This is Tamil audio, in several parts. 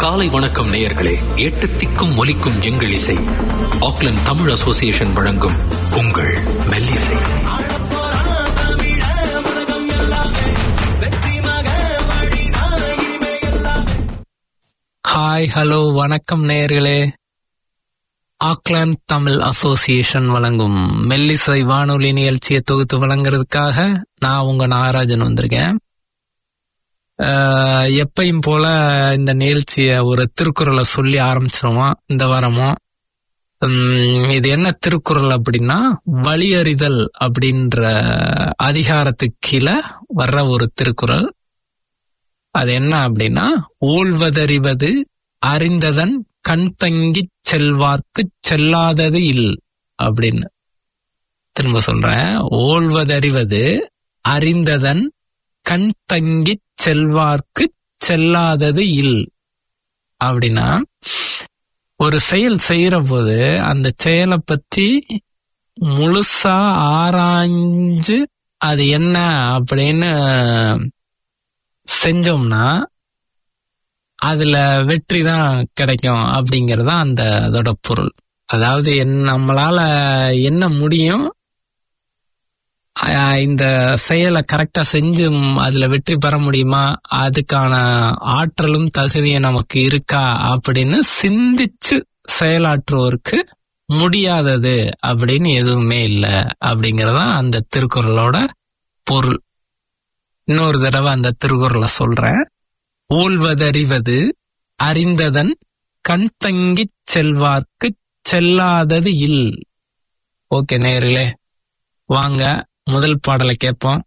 காலை வணக்கம் நேயர்களே. 8 திக்கும் ஒலிக்கும் எங்கள் இசை. ஆக்லாந்து தமிழ் அசோசியேஷன் வழங்கும் உங்கள் மெல்லிசை. ஹாய், ஹலோ, வணக்கம் நேயர்களே. ஆக்லாந்து தமிழ் அசோசியேஷன் வழங்கும் மெல்லிசை வானொலி நிகழ்ச்சியை தொகுத்து வழங்குறதுக்காக நான் உங்க நாகராஜன் வந்திருக்கேன். எப்பையும் போல இந்த நிகழ்ச்சிய ஒரு திருக்குறளை சொல்லி ஆரம்பிச்சிருவோம் இந்த வாரமும். இது என்ன திருக்குறள் அப்படின்னா, வழியறிதல் அப்படின்ற அதிகாரத்துக்கு கீழே வர்ற ஒரு திருக்குறள். அது என்ன அப்படின்னா, ஓல்வதறிவது அறிந்ததன் கண் தங்கி செல்வார்க்கு செல்லாதது இல் அப்படின்னு. திரும்ப சொல்றேன், ஓல்வதறிவது அறிந்ததன் கண் தங்கி செல்வார்க்கு செல்லாதது இல் அப்படின்னா, ஒரு செயல் செய்யற போது அந்த செயலை பத்தி முழுசா ஆராய்ஞ்சு அது என்ன அப்படின்னு செஞ்சோம்னா அதுல வெற்றி தான் கிடைக்கும் அப்படிங்கறதா அதோட பொருள். அதாவது நம்மளால என்ன முடியும், இந்த செயலை கரெக்டா செஞ்சு அதுல வெற்றி பெற முடியுமா, அதுக்கான ஆற்றலும் தகுதியும் நமக்கு இருக்கா அப்படின்னு சிந்திச்சு செயலாற்றுவோருக்கு முடியாதது அப்படின்னு எதுவுமே இல்லை அப்படிங்கறதா அந்த திருக்குறளோட பொருள். இன்னொரு தடவை அந்த திருக்குறளை சொல்றேன். ஓல்வதறிவது அறிந்ததன் கண் தங்கி செல்வார்க்கு செல்லாதது இல். ஓகே நேயர்களே, வாங்க முதல் பாடலை கேட்போம்.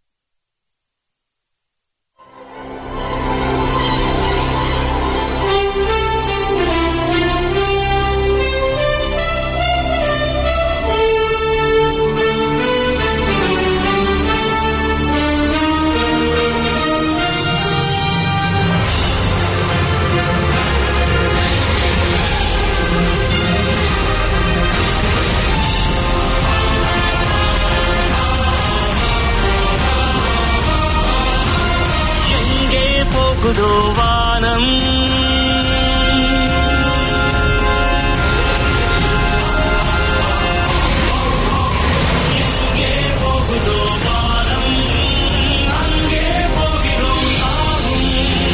வானம் எங்கே போகுதோ வானம், அங்கே போகிறோம் நாமும்.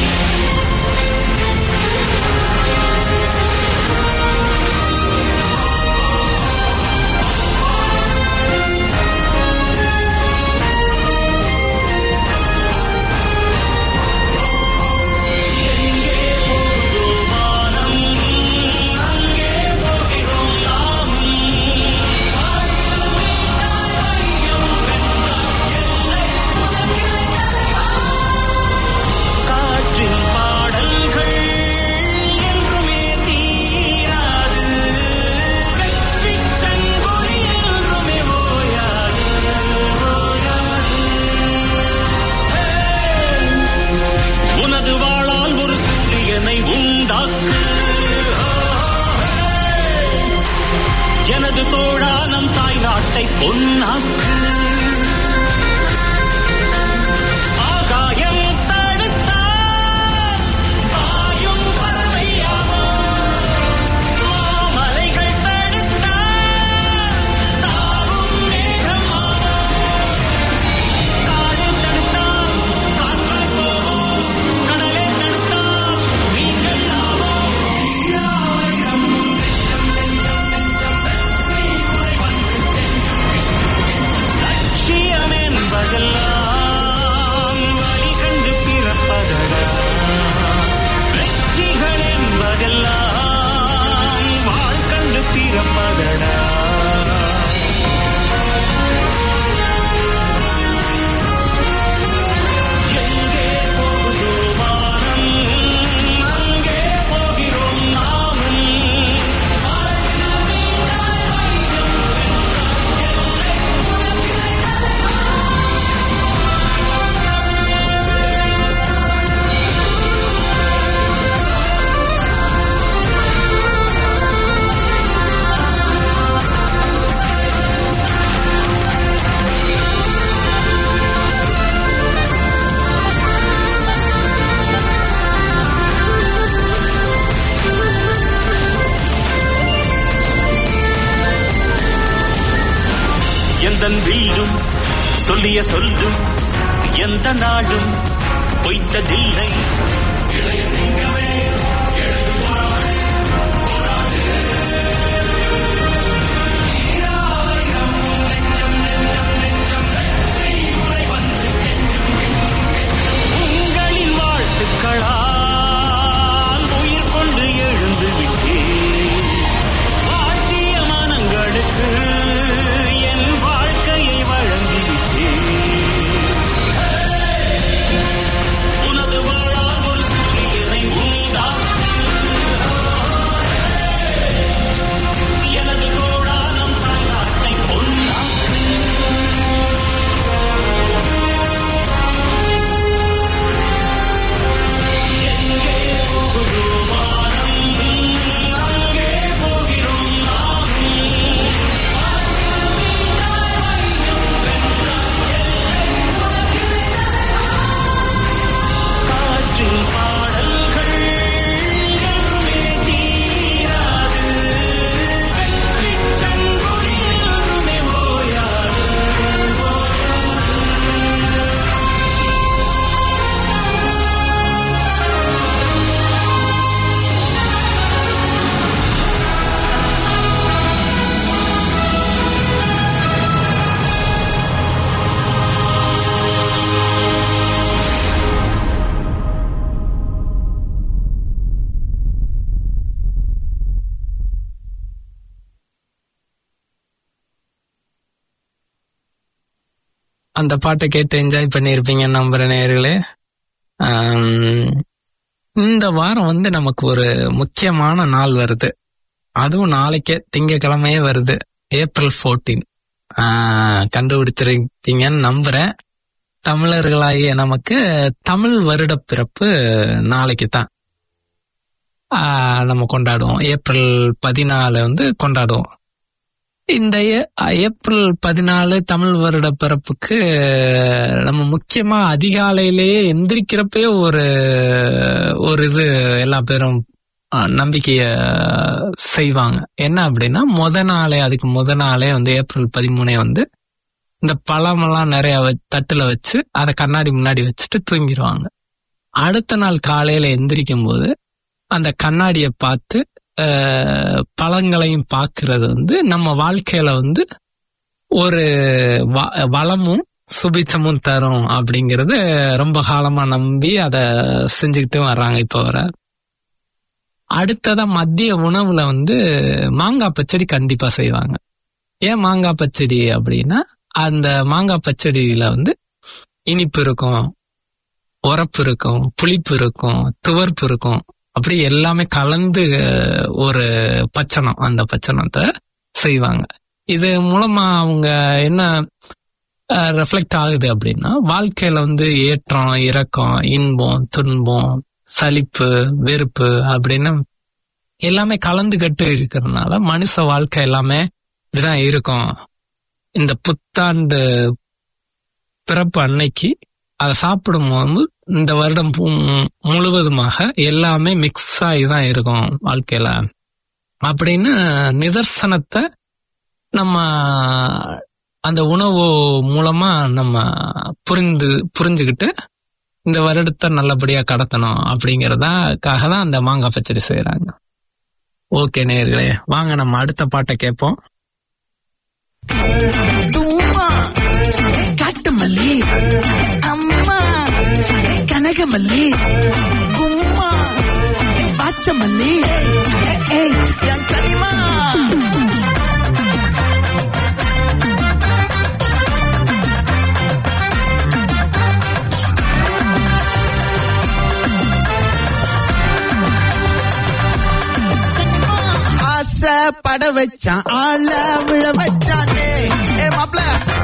எனது தோழா நம் தாய் நாட்டை பொன்னாக்கு. ஆகாயம் தடுத்தார் பாயும் பறவையாவோ, மாமலைகள் தடுத்தார் தாவும் மேகமாவோ, காடு தடுத்தார் காற்றாய் போவோம், கடலை தடுத்தார் நீங்கள் ஆவோ. நெஞ்சம் நெஞ்சம் நெஞ்சம் வெற்றி உரை வந்து சொல்லிய சொல்லும் எந்த நாளும் பொய்த்ததில்லை. இளைய சிங்கமே எழுந்து போராடு, போராடு. ஆயிரம் நெஞ்சம் நெஞ்சம் நெஞ்சம் வெற்றி உரை வந்து கெஞ்சும் கெஞ்சும் கெஞ்சும். உங்களின் வாழ்த்துக்களால் உயிர் கொண்டு எழுந்து விட்டேன். வாழ்த்திய மனங்களுக்கு என் வாழ்க்கையை வழங்கிவிட்டேன். உனது வாழால் ஒரு சூரியனை உண்டாக்கு. எனது கோடானம் தாங்காட்டை பொன்னாக்கு. எங்கே போகிறோம் வானம், அங்கே போகிறோம் நாமும். காற்றின் பாடல்கள் என்றுமே தீராது. வெற்றிச் சங்கொலி என்றுமே ஓயாது. அந்த பாட்டை கேட்டு என்ஜாய் பண்ணியிருப்பீங்கன்னு நம்புறேன் நேயர்களே. இந்த வாரம் நமக்கு ஒரு முக்கியமான நாள் வருது. அதுவும் நாளைக்கே திங்கக்கிழமையே வருது. April 14. கண்டுபிடிச்சிருக்கீங்கன்னு நம்புறேன். தமிழர்களாகிய நமக்கு தமிழ் வருட பிறப்பு நாளைக்கு தான் நம்ம கொண்டாடுவோம். April 14 கொண்டாடுவோம். இந்த April 14 தமிழ் வருட பிறப்புக்கு நம்ம முக்கியமா அதிகாலையிலேயே எந்திரிக்கிறப்பே ஒரு இது எல்லா பேரும் நம்பிக்கைய செய்வாங்க. என்ன அப்படின்னா அதுக்கு முத நாளே April 13 இந்த பழமெல்லாம் நிறைய தட்டுல வச்சு அதை கண்ணாடி முன்னாடி வச்சுட்டு தூங்கிடுவாங்க. அடுத்த நாள் காலையில எந்திரிக்கும் போது அந்த கண்ணாடியை பார்த்து பழங்களையும் பார்க்கறது நம்ம வாழ்க்கையில ஒரு வளமும் சுபிச்சமும் தரும் அப்படிங்கறது ரொம்ப காலமா நம்பி அதை செஞ்சுக்கிட்டு வர்றாங்க இப்ப வர. அடுத்ததா மதிய உணவுல மாங்காய் பச்சடி கண்டிப்பா செய்வாங்க. ஏன் மாங்காய் பச்சடி அப்படின்னா அந்த மாங்காய் பச்சடியில இனிப்பு இருக்கும், உரப்பு இருக்கும், புளிப்பு இருக்கும், துவர்ப்பு இருக்கும். அப்படி எல்லாமே கலந்து ஒரு பச்சனம், அந்த பச்சனத்தை செய்வாங்க. இது மூலமா அவங்க என்ன ரெஃப்ளெக்ட் ஆகுது அப்படின்னா வாழ்க்கையில ஏற்றம், இறக்கம், இன்பம், துன்பம், சலிப்பு, வெறுப்பு அப்படின்னு எல்லாமே கலந்து கட்டு இருக்கிறதுனால மனுஷ வாழ்க்கை எல்லாமே இப்படிதான் இருக்கும். இந்த புத்தாண்டு பிறப்பு அன்னைக்கு அதை சாப்பிடும் போது இந்த வருடம் முழுவதுமாக எல்லாமே மிக்ஸ் ஆகிதான் இருக்கும் வாழ்க்கையில அப்படின்னு நிதர்சனத்தை நம்ம அந்த உணவு மூலமா நம்ம புரிஞ்சுக்கிட்டு இந்த வருடத்தை நல்லபடியா கடத்தணும் அப்படிங்கறதுக்காக தான் அந்த மாங்காய் பச்சடி செய்யறாங்க. ஓகே நேயர்களே, வாங்க நம்ம அடுத்த பாட்டை கேட்போம். காட்டுமல்லி அம்மா கனகமல்லி கும்மா பாச்சமல்லி என் கனிமா பட வச்சான் ஆள விழ வச்சானே மாப்ள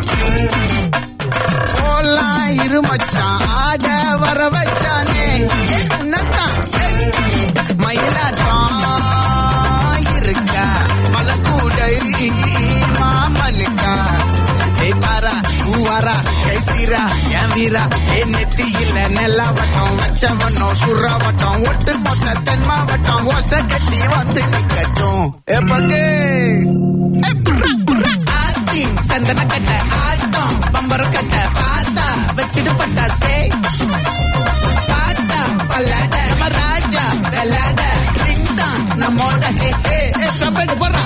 போலாம் இரு மச்சான் ஆட வர வச்சானே உன்னத்தான் மயிலாட்டம் இருக்கா மலக்கூடை மாமலுக்கா பாரா பூவாரா கைசீரா என் வீரா என் நெத்தியில நெல்லாவட்டம் வச்சவட்டம் சுறாவட்டம் ஒட்டு மொத்த தென் மாவட்டம் ஓச கட்டி நிக்கட்டும் எப்பங்கே சந்தன கட்ட ஆட்டம் பம்ப பம்பரக்கட்ட பார்த்தா வச்சிடு பட்டாசே பாட்டா பல்லாட ராஜா வெள்ளாட ரிங் தான் நம்மோட ஹே ஹே கபடி போறா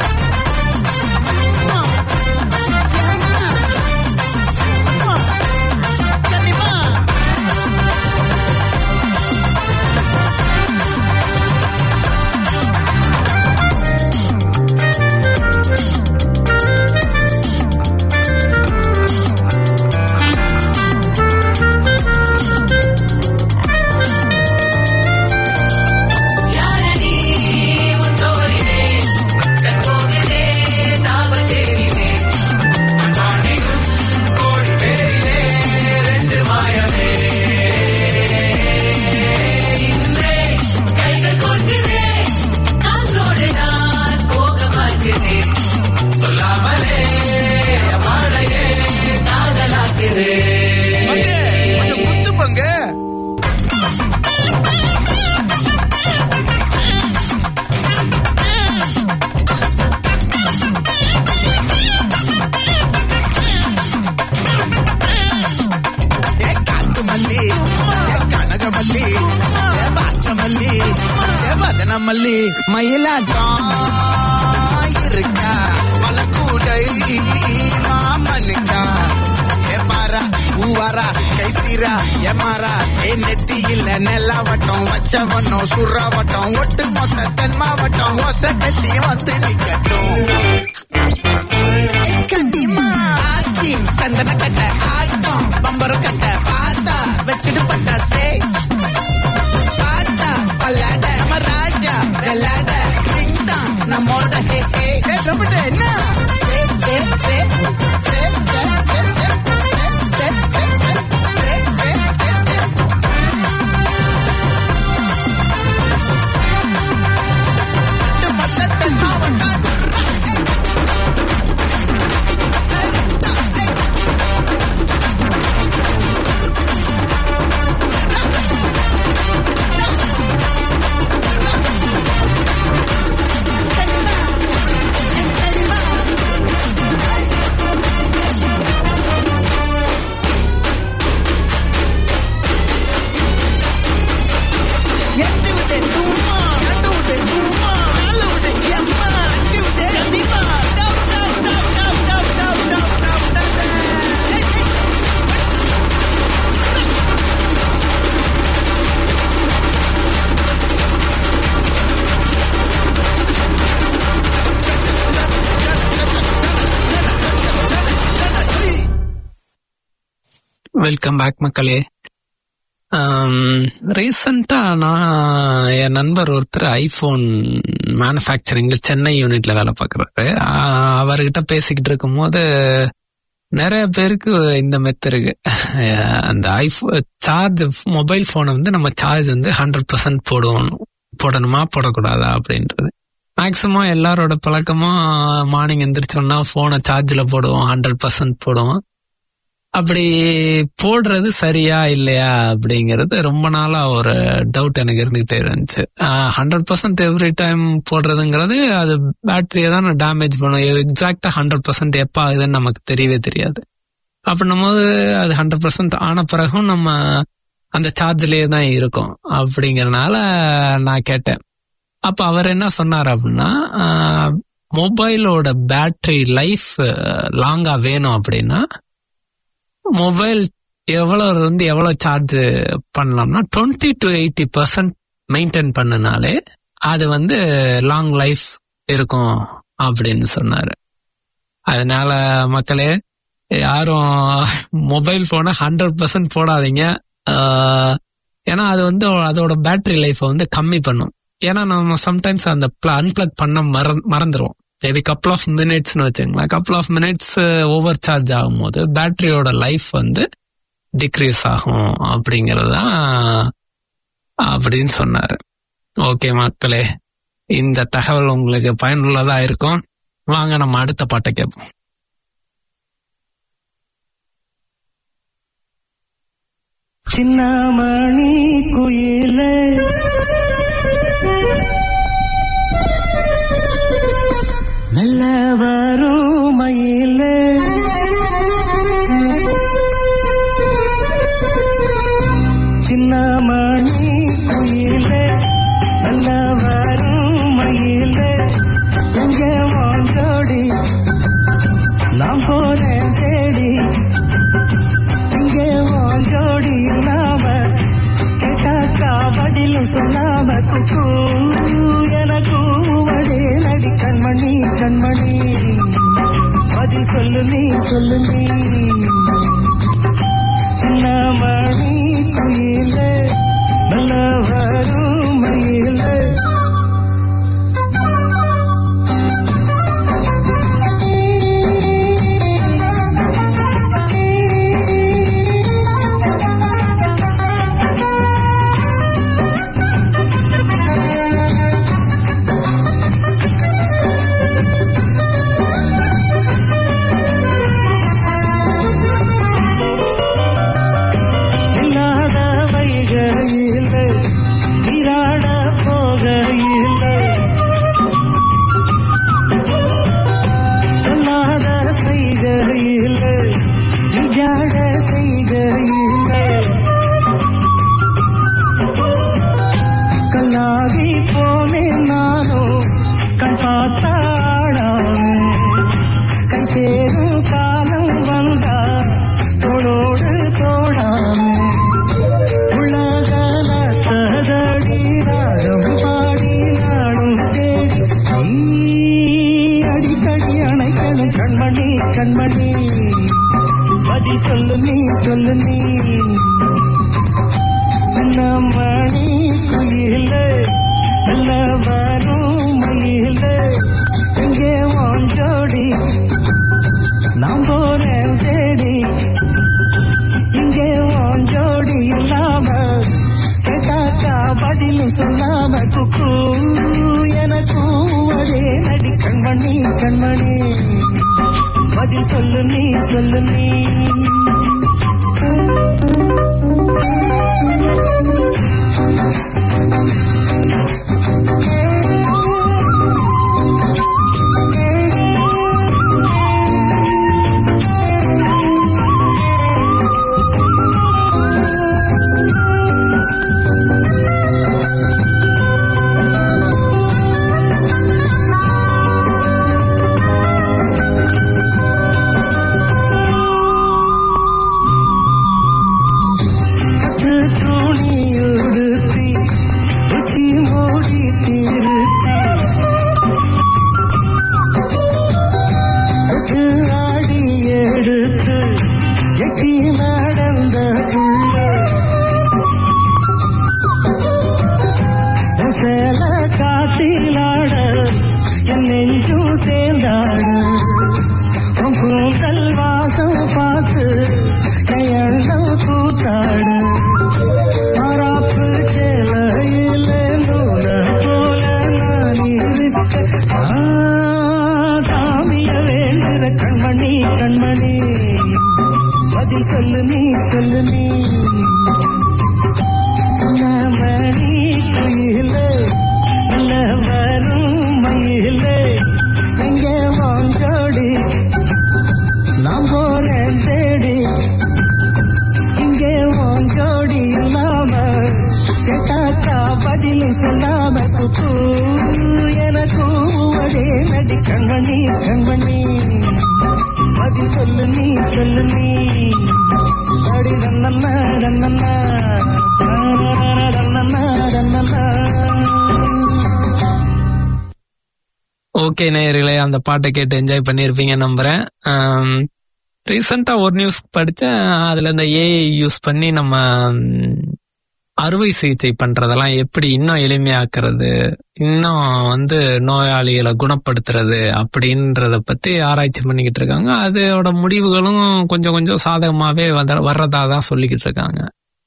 மல்லி மயிலாட்டம் இருக்கா மலக்கூடை மாமனுக்கா ஏமாரா ஊவாரா கைசீரா ஏமாரா ஏ நெத்தியில நெல்லாவட்டம் வச்சவட்டம் சுறாவட்டம் ஒட்டு மொத்த தென் மாவட்டம் ஒச கட்டி வந்து நிக்கட்டும் ஆச்சி சந்தன கட்ட ஆட்டம் பம்பரம் கட்ட பார்த்தா வச்சிடு பட்டாசே பாட்டா பல்லாட ராஜா வெள்ளாட ரிங் தான் நம்மோட ஹே ஹே ரப்பட்ட என்ன சே சே சே சே சே சே சே சே சே சே சே சே சட்டு மொத்தத்தை மாவட்டம் வெல்கம் பேக் மக்களே. ரீசெண்டா நான் என் நண்பர் ஒருத்தர் ஐபோன் மேனுஃபேக்சரிங்ல சென்னை யூனிட்ல வேலை பார்க்கறாரு. அவர்கிட்ட பேசிக்கிட்டு இருக்கும் போது நிறைய பேருக்கு இந்த மெத்தட் இருக்கு. அந்த ஐபோன் சார்ஜ், மொபைல் போனை வந்து நம்ம சார்ஜ் வந்து 100% போடணுமா போடக்கூடாதா அப்படின்றது. மேக்சிமம் எல்லாரோட பழக்கமா மார்னிங் எந்திரிச்சோம்னா போனை சார்ஜ்ல போடுவோம், 100% போடுவோம். அப்படி போடுறது சரியா இல்லையா அப்படிங்கறது ரொம்ப நாளா ஒரு டவுட் எனக்கு இருந்துகிட்டே இருந்துச்சு. 100% எவ்ரி டைம் போடுறதுங்கிறது அது பேட்டரியை தான் டேமேஜ் பண்ணும். எக்ஸாக்டா 100% எப்ப ஆகுதுன்னு நமக்கு தெரியவே தெரியாது. அப்படின்னும் போது அது 100% ஆன பிறகும் நம்ம அந்த சார்ஜ்லயே தான் இருக்கும். அப்படிங்கறதுனால நான் கேட்டேன். அப்ப அவர் என்ன சொன்னார் அப்படின்னா, மொபைலோட பேட்டரி லைஃப் லாங்கா வேணும் அப்படின்னா மொபைல் எவ்வளவு சார்ஜ் பண்ணலாம்னா 20 to 80% மெயின்டைன் பண்ணனாலே அது வந்து லாங் லைஃப் இருக்கும் அப்படின்னு சொன்னாரு. அதனால மக்களே, யாரும் மொபைல் போனை 100% போடாதீங்க. ஏன்னா அது வந்து அதோட பேட்டரி லைஃபை வந்து கம்மி பண்ணும். ஏன்னா நம்ம சம்டைம்ஸ் அந்த அன்பிளக் பண்ண மறந்துடுவோம். மேபி கப்புள் ஆஃப் மினிட்ஸ்னு வச்சுங்களேன். Couple of minutes over charge ஆகும் போது பேட்டரியோட லைஃப் வந்து டிக்ரீஸ் ஆகும் அப்படிங்கறதுதான் அப்படின்னு சொன்னாரு. ஓகே மக்களே, இந்த தகவல் உங்களுக்கு பயனுள்ளதா இருக்கும். வாங்க நம்ம அடுத்த பாட்டை கேட்போம். சின்னமணி குயிலே நல்ல வரும் மயிலே சின்னமணி குயிலே நல்ல வரும் மயிலே எங்கே வாஞ்சோடி நாம் போனேன் தேடி இங்கே வாஞ்சோடி இல்லாம கேட்டாக்கா பதிலும் சொல்லாம குக்கு எனக்கு வடே நடி கண்மணி கண்மணி பதில் சொல்லு நீ சொல்லு நீ சின்னமணி குயிலே நல்ல வரும் மயிலே கண்மணி பதில் சொல்லு நீ சொல்லு நீ சின்னமணி குயிலே நல்ல வரும் மயிலே எங்கே வாஞ்சோடி நாம் போனேன் தேடி இங்கே வாஞ்சோடி இல்லாம கேட்டாக்கா பதிலும் சொல்லாம குக்கு எனக்கு ஒரே நடி கண்மணி கண்மணி பதில் சொல்லு நீ சொல்லு நீ ஓகே நேயர்களே, அந்த பாட்டை கேட்டு என்ஜாய் பண்ணிருப்பீங்க நம்புறேன். ரீசெண்டா ஒரு நியூஸ் படிச்சேன். அதுல இந்த ஏஐ யூஸ் பண்ணி நம்ம அறுவை சிகிச்சை பண்றதெல்லாம் எப்படி இன்னும் எளிமையாக்குறது, இன்னும் நோயாளிகளை குணப்படுத்துறது அப்படின்றத பத்தி ஆராய்ச்சி பண்ணிக்கிட்டு இருக்காங்க. அதோட முடிவுகளும் கொஞ்சம் கொஞ்சம் சாதகமாவே வர்றதாதான் சொல்லிக்கிட்டு இருக்காங்க.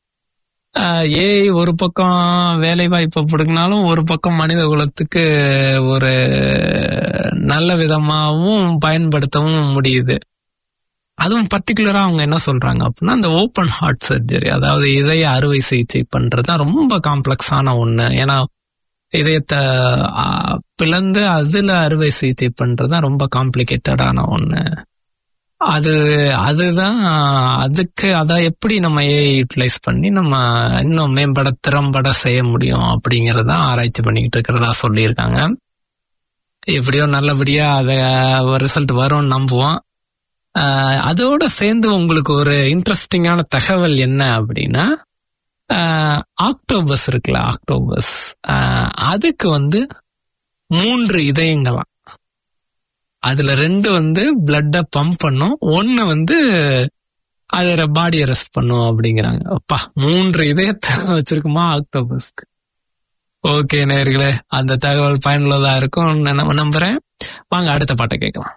ஏஐ ஒரு பக்கம் வேலை வாய்ப்பை பிடுங்கினாலும் ஒரு பக்கம் மனித குலத்துக்கு ஒரு நல்ல விதமாகவும் பயன்படுத்தவும் முடியுது. அதுவும் பர்டிகுலரா அவங்க என்ன சொல்றாங்க அப்படின்னா, இந்த ஓப்பன் ஹார்ட் சர்ஜரி, அதாவது இதய அறுவை சிகிச்சை பண்றதுதான் ரொம்ப காம்ப்ளெக்ஸான ஒண்ணு. ஏன்னா இதயத்தை பிளந்து அதுல அறுவை சிகிச்சை பண்றதுதான் ரொம்ப காம்ப்ளிகேட்டடான ஒண்ணு. அதுதான் அதை எப்படி நம்ம யூட்டிலைஸ் பண்ணி நம்ம இன்னும் திறம்பட செய்ய முடியும் அப்படிங்கறதான் ஆராய்ச்சி பண்ணிக்கிட்டு இருக்கிறதா சொல்லியிருக்காங்க. எப்படியோ நல்லபடியா அத ரிசல்ட் வரும்னு நம்புவோம். அதோட சேர்ந்து உங்களுக்கு ஒரு இன்ட்ரெஸ்டிங்கான தகவல் என்ன அப்படின்னா, ஆக்டோபஸ் இருக்குல்ல, ஆக்டோபஸ் அதுக்கு 3 இதயங்களாம். அதுல 2 பிளட்ட பம்ப் பண்ணும், 1 அதோட பாடியை ரெஸ்ட் பண்ணும் அப்படிங்கிறாங்க. அப்பா, 3 இதயத்தை வச்சிருக்குமா ஆக்டோபஸ்க்கு. ஓகே நேயர்களே, அந்த தகவல் பயனுள்ளதா இருக்கும் நம்புறேன். வாங்க அடுத்த பாட்டை கேட்கலாம்.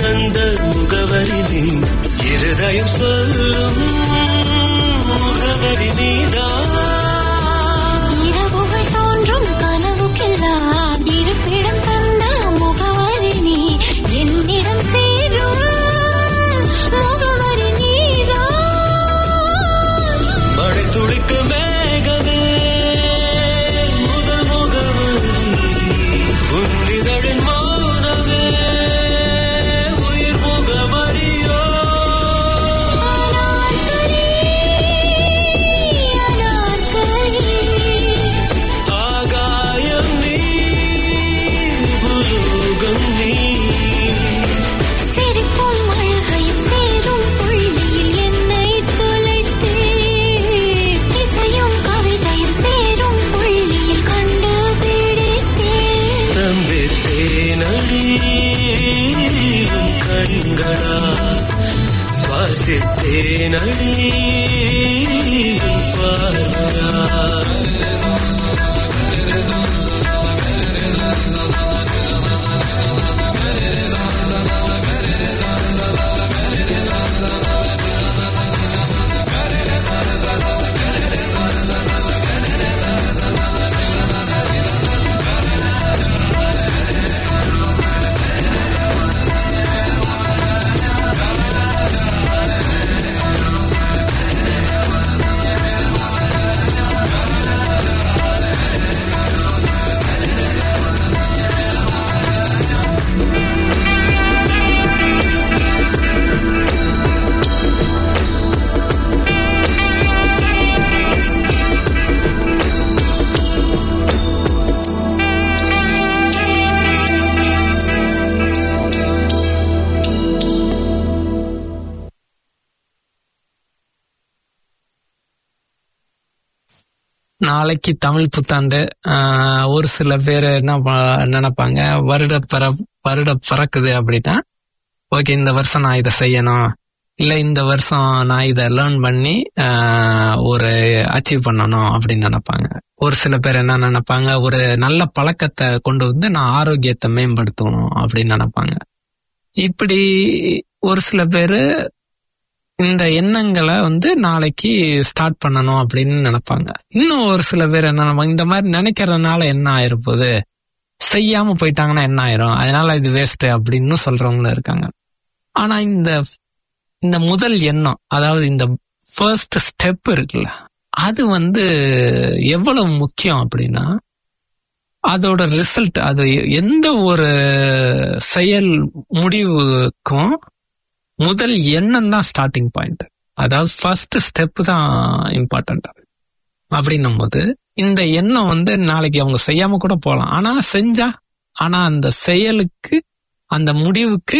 அந்த முகவரி நீ, இருதயம் சொல்லும் முகவரி நீதான். இரவுகள் தோன்றும் கனவுக்கெல்லாம் இருப்பிடம் தந்த முகவரி நீ, என்னிடம் சேரும் முகவரி நீதான். மழை துளிக்கு மேகமே முதல் முகவரி, உன்னிதழின் மௌனமே உயிர் முகவரியோ. ஆகாயம் நீ, பூலோகம் நீ. சிரிப்பும் அழுகையும் சேரும் புள்ளியில் என்னை தொலைத்தே, இசையும் கவிதையும் சேரும் புள்ளியில் கண்டுபிடித்தே. தம்பித்தேனடி உன் கண்களா, சுவாசித்தேனடி உன் பார்வையா. நாளைக்கு தமிழ் புத்தாண்டு. ஒரு சில பேர் என்ன நினைப்பாங்க, வருட பிறக்குது அப்படின்னா, ஓகே இந்த வருஷம் நான் இதை செய்யணும், இல்ல இந்த வருஷம் நான் இதை லேர்ன் பண்ணி ஒரு அச்சீவ் பண்ணணும் அப்படின்னு நினைப்பாங்க. ஒரு சில பேர் என்ன நினைப்பாங்க, ஒரு நல்ல பழக்கத்தை கொண்டு வந்து நான் ஆரோக்கியத்தை மேம்படுத்தணும் அப்படின்னு நினைப்பாங்க. இப்படி ஒரு சில பேரு இந்த எண்ணங்களை வந்து நாளைக்கு ஸ்டார்ட் பண்ணணும் அப்படின்னு நினைப்பாங்க. இன்னும் ஒரு சில பேர் என்ன நினைப்பாங்க, இந்த மாதிரி நினைக்கிறதுனால என்ன ஆயிருப்போது, செய்யாம போயிட்டாங்கன்னா என்ன ஆயிரும், அதனால இது வேஸ்ட் அப்படின்னு சொல்றவங்களும் இருக்காங்க. ஆனா இந்த முதல் எண்ணம், அதாவது இந்த ஃபர்ஸ்ட் ஸ்டெப் இருக்குல்ல, அது வந்து எவ்வளவு முக்கியம் அப்படின்னா, அதோட ரிசல்ட், அது எந்த ஒரு செயல் முடிவுக்கும் முதல் எண்ணம் தான் ஸ்டார்டிங் பாயிண்ட். அதாவது ஃபர்ஸ்ட் ஸ்டெப் தான் இம்பார்ட்டன்ட். அப்படின்னும் போது இந்த எண்ணம் வந்து நாளைக்கு அவங்க செய்யாம கூட போகலாம், ஆனா செஞ்சா, ஆனா அந்த செயலுக்கு அந்த முடிவுக்கு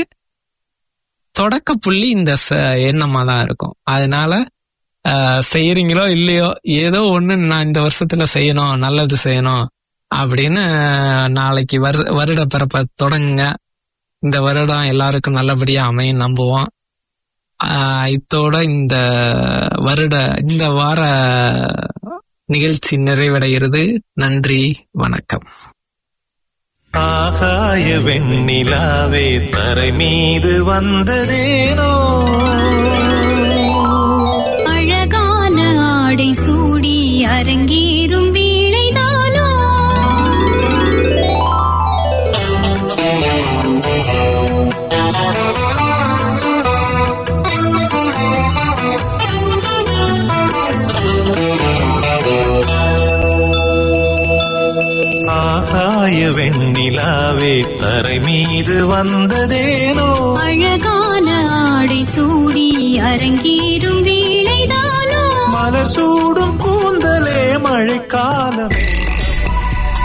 தொடக்க புள்ளி இந்த எண்ணமா தான் இருக்கும். அதனால செய்யறீங்களோ இல்லையோ, ஏதோ ஒண்ணு நான் இந்த வருஷத்துல செய்யணும், நல்லது செய்யணும் அப்படின்னு நாளைக்கு வருட பிறப்ப தொடங்குங்க. இந்த வருடம் எல்லாருக்கும் நல்லபடியா அமையும் நம்புவோம். இத்தோட இந்த வார நிகழ்ச்சி நிறைவடைகிறது. நன்றி, வணக்கம். ஆகாய வெண்ணிலாவே தரை மீது வந்ததேனோ, அழகான ஆடை சூடி அரங்கேறும் வீணைதானோ, ஆகாய வெண்ணிலாவே தரை மீது வந்ததேனோ, அழகான ஆடை சூடி அரங்கேறும் வீணைதானோ, மலர் சூடும் கூந்தலே மழைக்காலமே.